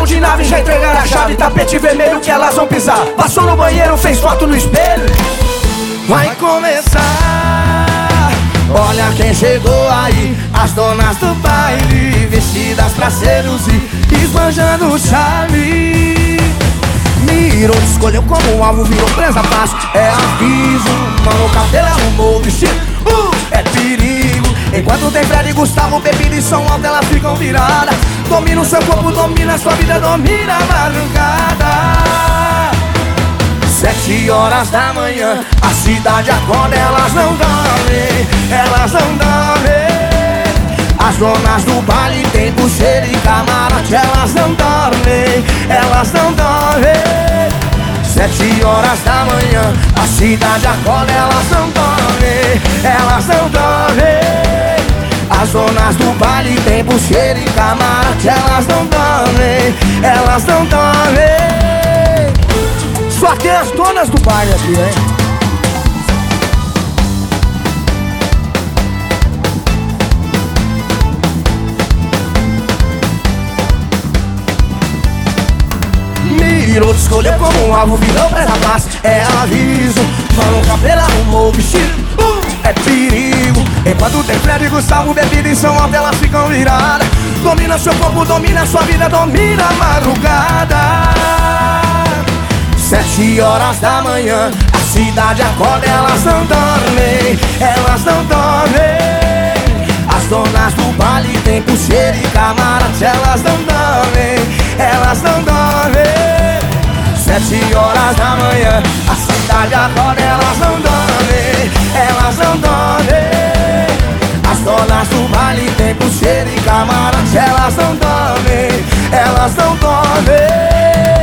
de nave, já entregaram a chave. Tapete vermelho que elas vão pisar. Passou no banheiro, fez foto no espelho. Vai começar. Olha quem chegou aí, as donas do baile, vestidas pra seduzir, esbanjando o charme. Mirou, escolheu como alvo, virou presa fácil. É aviso, mano, o cabelo arrumou o vestido. É perigo. Enquanto tem Fred e Gustavo, bebida e som alto, elas ficam viradas. Domina o seu corpo, domina a sua vida, domina a madrugada. 7 horas da manhã, a cidade acorda, elas não dormem, elas não dormem. As donas do baile tem pulseira e camarote, elas não dormem, elas não dormem. 7 horas da manhã, a cidade acorda, elas não dormem, elas não dormem. As donas do baile tem pulseira e camarote, elas não dormem, elas não dormem. Só tem as donas do baile aqui, hein? Mirou, escolheu como um alvo, virou presa fácil. É aviso, mano, o cabelo arrumou o vestido. É perigo. Enquanto tem Fred e Gustavo, bebida e som alto, elas ficam viradas. Domina seu corpo, domina sua vida, domina a madrugada. 7 horas da manhã, a cidade acorda, elas não dormem, elas não dormem. As donas do baile tem pulseira e camarote, elas não dormem, elas não dormem. 7 horas da manhã, a cidade acorda, elas não dormem, elas não dormem. As donas do baile tem pulseira e camarote, elas não dormem, elas não dormem.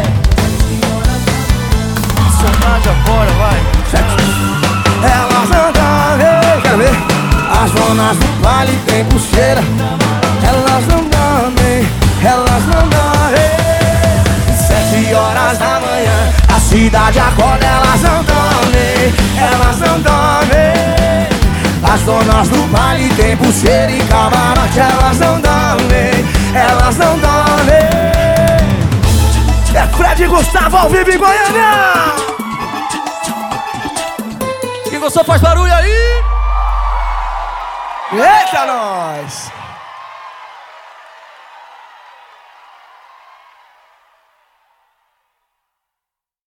De agora, vai. Elas não dormem, quero ver. As donas do baile tem pulseira, elas não dormem, elas não dormem. 7 horas da manhã, a cidade acorda, elas não dormem, elas não dormem. As donas do baile tem pulseira e camarote, elas não dormem, elas não dormem. É Fred e Gustavo ao vivo em Goiânia. Quem gostou faz barulho.